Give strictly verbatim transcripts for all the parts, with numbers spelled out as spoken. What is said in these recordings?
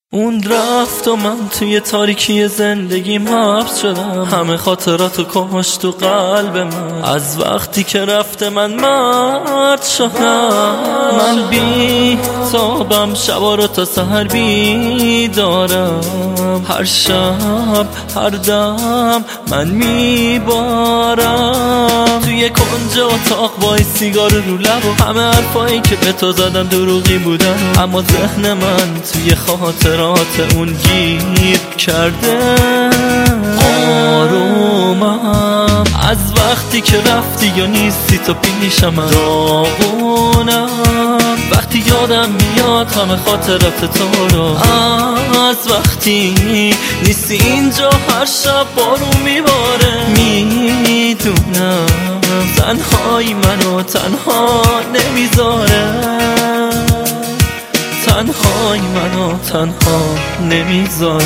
اون رفت و من توی تاریکی زندگیم حبس شدم. همه خاطراتو کشت تو قلب من. از وقتی که رفته من مرد شدم. من بی تابم، شبا رو تا سحر بیدارم. هر شب هر دم من میبارم. توی کنج اتاق با سیگار رو لب و همه حرفایی که به تو زدم دروغی بودن، اما ذهن من توی خاطرات اون گیر کرده. آرومم از وقتی که رفتی یا نیستی تو پیشم. من داغونم وقتی یادم میاد همه خاطرات تو رو. از وقتی نیستی اینجا هر شب بارون میباره. میدونم تنهایی منو تنها نمیذاره. تنهایی منو تنها نمیذاره.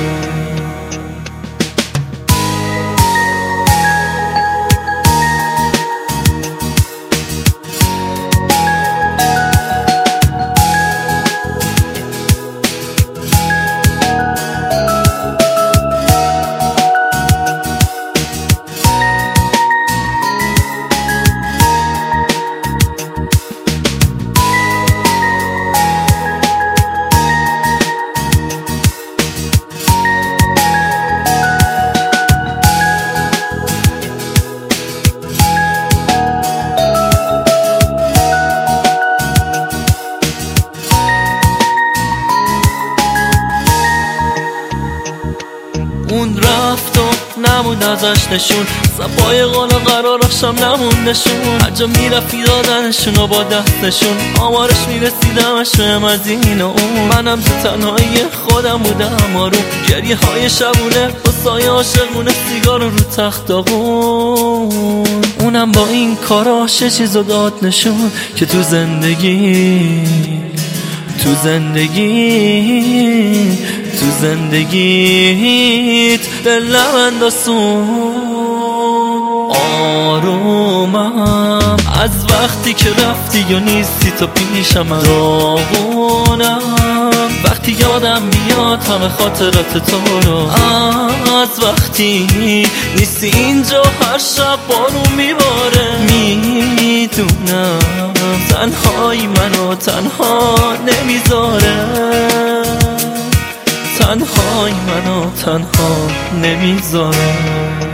اون رفت و نموند ازش نشون. صفای قالا قراراشم نموندشون. هر جا میرفتی دادنشون و با دستشون. آمارش میرسیدمش بهم از این و اون. منم تو تنهایی خودم بودم آروم. گریه های شبونه با سایه عاشقونه. سیگار رو تخت داغون. اونم با این کاراش چیزو داد نشون که تو زندگی تو زندگی تو زندگیت دلم انداسون. آرومم از وقتی که رفتی یا نیستی تو پیشم. من داغونم وقتی یادم میاد همه خاطرات تو رو. از وقتی نیستی اینجا هر شب بارون میباره. میدونم تنهایی منو تنها نمیذاره. تنهایی منو تنها نمیذاره.